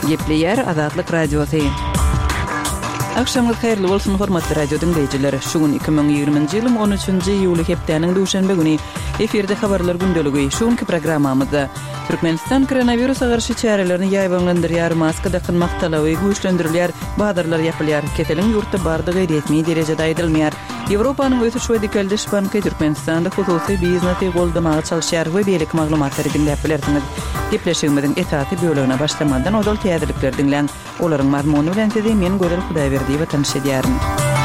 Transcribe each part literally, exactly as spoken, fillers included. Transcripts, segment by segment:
Gepleyer Azatlyk Radiosu. Akşamlar hayırlı olsun hormatly radio dinleyijileri. Şugun iki bin ýygrymynjy ýylyň on üçünji ýuly hepdeniň duşanbe güni eferde habarlar gündeligi şuňky programmamyzda Türkmenistan koronawirusa garşy çärelerini ýaýbanlandyrýar, maska takynmak talaby güýçlendirilýär, badarlar ýapylýar, keteliň ýurtda bardygy resmi derejede aýdylmaýar. Ýewropanyň Ösüş we Dikeldiş banky Türkmenistanda hususy biznesi goldamagy çalyşýar we beýlik maglumatlary dinläp bilersiňiz. Gepleşigimiziň esasy bölügine başlamadan odal täzelikler dinlän. Olaryň mazmuny bilen sizi men Görel Hudaýberdi we tanış edýärim.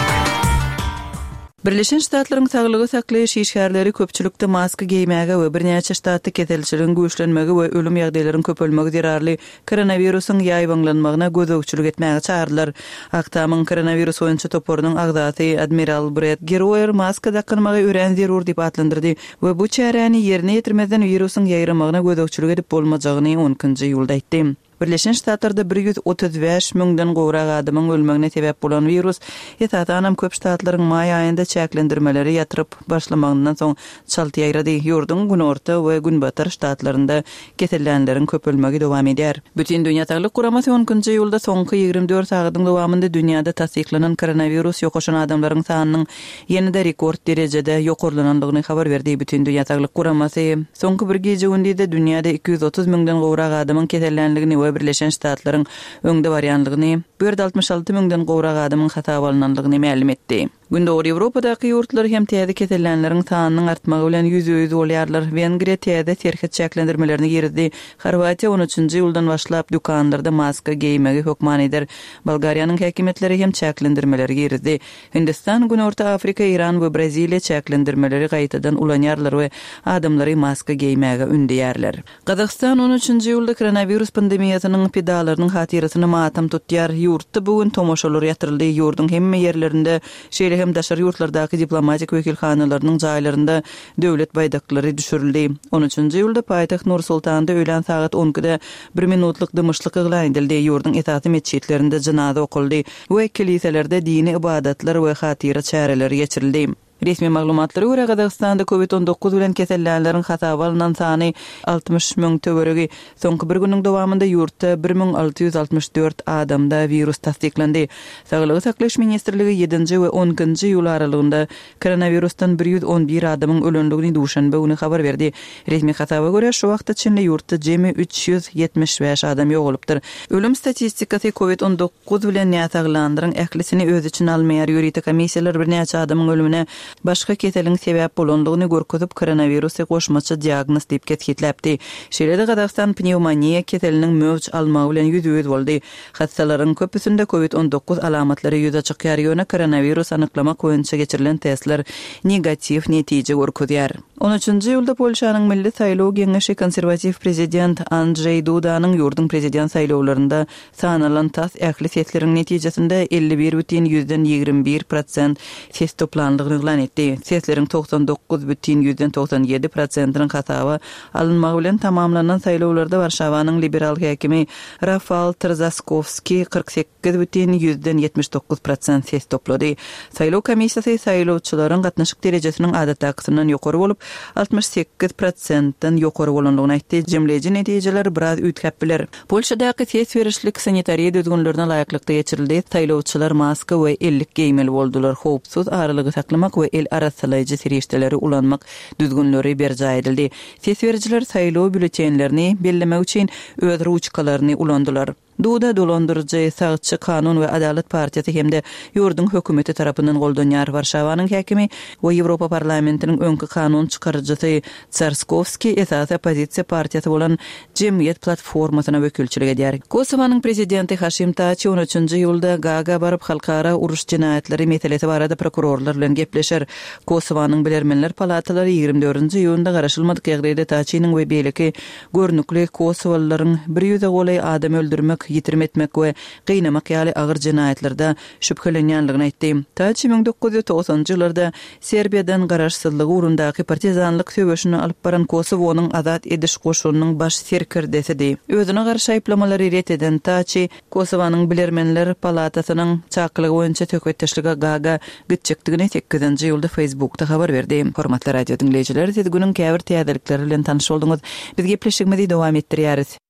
Birleşen Ştatlaryň saglygy saklaýyş işgärleri köpçülükde maska giýmäge we birnäçe ştatda ketelçiligiň güýçlenmegi we ölüm ýagdaýlarynyň köpelmegi zerarly koronawirusyň ýaýbanlanmagyna gözökçülük etmäge çağırdylar. Aktamyň koronawirus boýunça toporunyň agzasy Admiral Brett Geroer maska takynmagy ören zerur diýip atlandyrdy we bu çäreni ýerine ýetirmeden wirusyň ýaýramagyna gözökçülük edip bolmajagyny onunçy ýylda aýtdy. Birleşen Ştatlarda bir ýüz otuz beş müňden gowrak adamyň ölmegine sebäp bolan virus ýetadanam köp ştatlaryň maý aýynda çäklendirmeleri ýatyryp başlamagynyň soň çalty ýaýrady. Ýurdun günorta we günbatar ştatlarynda kesellenleriň köpelmegi dowam edýär. Bütün dünýä Saglyk Guramasy onunçy ýylda soňky ýygrimi dört sagatyň dowamynda dünýäde tasdiklanan koronawirus ýokaşan adamlaryň sanynyň ýene-de rekord derejede ýokurlanandygyny habar berdi. Bütün dünýä Saglyk Guramasy soňky bir gece gündide dünýäde iki yüz otuz müňden gowrak adamyň kesellenligini Birleşen Ştatlaryň öňde barýanlygyny, bir yüz altmış alty müňden gowrak adamyň hata bolanynyny ma'lum etdi. Gündäki Ýewropadaky ýurtlar hem täze kesellenleriň sanynyň artmagy bilen ýüz-ýüz bolýarlar. Wengriýa täze serket çäklendirmelerini girdi. Horwatiýa on üçünji ýyldan başlap dukanlarda maska giýmegi hökman eder. Bolgariýanyň häkimetleri hem çäklendirmeleri girdi. Hindistan, Günorta Afrika, Iran we Braziliýa çäklendirmeleri gaýtadan ulanýarlar we adamlary maska giýmege ündäýärler. Gazakystan on üçünji ýylda koronavirus pandemiýasynyň pedalarynyň hatyrasyny matam tutýar. Ýurtda bugün tomoşalar ýatyryldy. Ýurdun hemme ýerlerinde şeýle hem daşary ýurtlardaky diplomatik wekilhanalarynyň jaýlarynda döwlet baýdaklary düşürildi. on üçünji ýylda paýtaxt Nur Sultanda öýlen sagat on ikide bir minutlyk dymyşlyk eglan edildi. Ýurdun esasy meçitlerinde janaza okuldy we kiliselerde dini ibadatlar we hatyra çäreleri geçirildi. Resmi maglumatlara görä Gazakystanda covid on dokuz bilen kesellenleriň hata alınan sany altmış müň töweregi. Soňky bir güniň dowamynda ýurtda bir miň alty ýüz altmış dört adamda virus tasdiklandi. Saglygy saklaýyş ministrligi ýedinji we on ikinji ýyl aralygynda koronavirusdan bir yüz on bir adamyň ölendigini duşanbe güni habar berdi. Resmi hataga görä şu wagtda çynda ýurtda jemi üç yüz yetmiş beş adam ýogalypdyr. Ölüm statistikasy covid on dokuz bilen ýataglandyryň ählisini öz için almaýar ýuridik komissiýalar birnäçe adamyň ölümine başga keteliň sebäp bolandygyny görkezip koronavirusy goşmaçy diagnoz diýip ketläpdi. Şeýle-de Gazakystan pneumoniýa keteliniň möwç almagy bilen ýüz-ýüz boldy. Hastalaryň köpüsinde covid on dokuz alamatlary ýüze çykýar ýöne koronavirus anyklamak boýunça geçirilen testler negativ netije görkezýär. on üçünji ýylda Polşanyň Milli Saýlaw Geňeşi konserwativ prezident Andrzej Dudanyň ýurdun prezident saýlawlarynda sanalan tas ähli sesleriň netijesinde elli bir бүтүн yüzden ýygrimi bir prosent ses toplandygyny eglan etdi. Sesleriň toksan dokuz бүтүn yüzden toksan ýedi prosentynyň hatawy alınmagy bilen tamamlanan saýlawlarda Warşawanyň liberal häkimi Rafal Trzaskovski kırk sekiz бүтүn yüzden yetmiş dokuz prosent ses toplady. Saýlaw komissiýasy saýlawçylaryň gatnaşyk derejesiniň adatdakysynyň ýokary bolup altmış sekiz prosentdan ýokary bolandygyny aýtdy. Jemleji netijeler biraz üýtgäp biler. Polşadaky ses berişlik sanitariýa düzgünlerine laýyklykda geçirildi. Saýlawçylar maska we ellik giýmeli boldular. Howpsuz aralygy saklamak we el arasalaýjy serişdeleri ulanmak düzgünleri berja edildi. Ses berjiler saýlaw bülletenlerini bellemek üçin öz ruçkalaryny ulandylar. Duda dolandırıcı Sağçı Kanun we Adalet Partiýasy hemde ýurdun hökümeti tarapyndan goldanýar. Warşawanyň häkimi we Ýewropa parlamentiniň öňkü kanun çykarjysy Trzaskovski esasy opozisiýa partiýasy bolan Jemgyýet platformasyna wekilçilik edýär. Kosowanyň prezidenti Haşim Taçy on üçünji ýylda Gaga baryp halkara uruş jinayetleri meselesi barada prokurorlar bilen gepleşer. Kosowanyň bilermenler palatalary ýygrimi dördünji ýylda garaşylmadyk ýagdaýda Taçynyň we beýleki görnükli Kosowalylaryň bir ýüze golay adam öldürmek, ýitirme etmek we gynnamak ýaly agyr jinaýetlerde şüphelenýänligini aýtdy. Taçy bir miň dokuz ýüz togsanjy ýyllarda Serbiýadan garaşsyzlygy urundaky partizanlyk söwüşini alyp baran Kosowanyň azat ediş goşunynyň baş serkirdesidi. Özüne garşy aýplamalary ret eden Taçy Kosowanyň bilermenler palatasynyň çaklygy boýunça töketdeşlige Gaga gitjekdigini sekizinji ýylda Facebookda habar berdi. Hormatly radio dinleýijiler, siz günüň käbir täzelikleri bilen tanyş bolduňyz. Biz gepleşigimizi dowam etdirýäris.